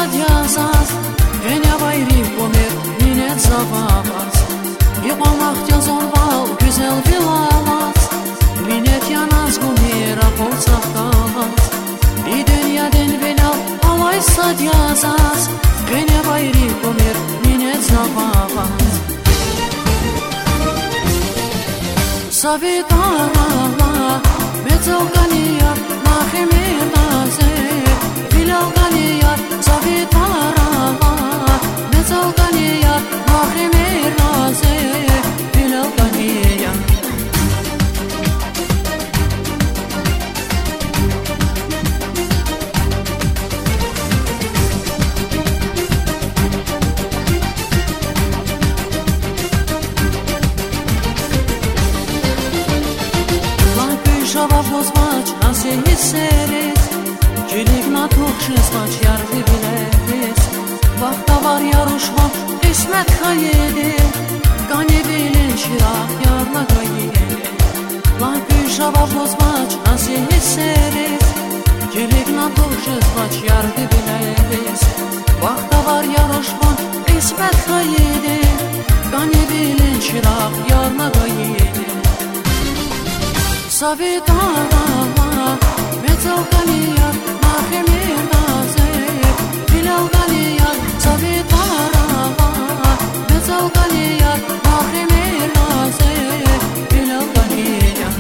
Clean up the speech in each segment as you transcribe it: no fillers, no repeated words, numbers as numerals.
sadjazaz, Gene bayri pomir, minet zabavaz, Yıpamak yazon bal, güzel vilalaz, Minet yanaz gumira polsak kalaz, Bir dünyaden bilal, alay sadjazaz, Gene bayri pomir, minet zabavaz. Savitarala, metal ganiyar, mahimir nazer, Bilal ganiyar, savitarala, metal ganiyar, mahimir nazer, Bilal ganiyar. Шава позмач, нас и серес, Чилик на тух шесмач, ярви билес, Вахта var yarışma, İsmet hayedi, Gani bilin şirak, yarna gayedi. Lan köy şava pozmaç, nas i serez, Çilik na tuh şesmaç, yarvi biles, Vahta var yarışma, İsmet hayedi, Gani bilin şirak, yarna gayedi. Savitarala, metal ganiyar, mahimir nazer, Bilal ganiyar, savitarala, metal ganiyar, mahimir nazer, Bilal ganiyar.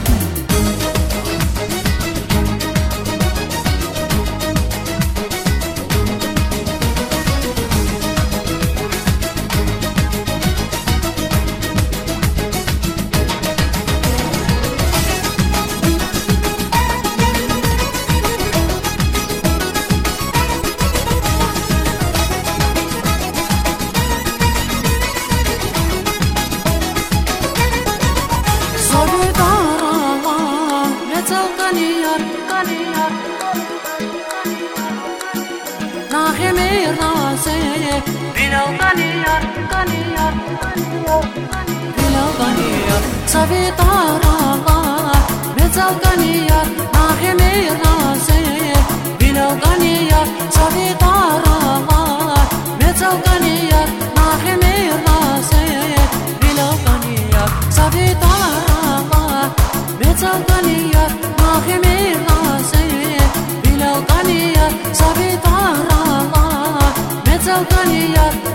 Nahimir nazer, Bilal ganiyar, ganiyar, Bilal ganiyar, savitarala, metal ganiyar, nahimir nazer, Bilal ganiyar, savitarala, metal ganiyar, nahimir nazer, Bilal ganiyar, savitarala, metal ganiyar, nahimir nazer, Bilal ganiyar, savitarala, metal ganiyar.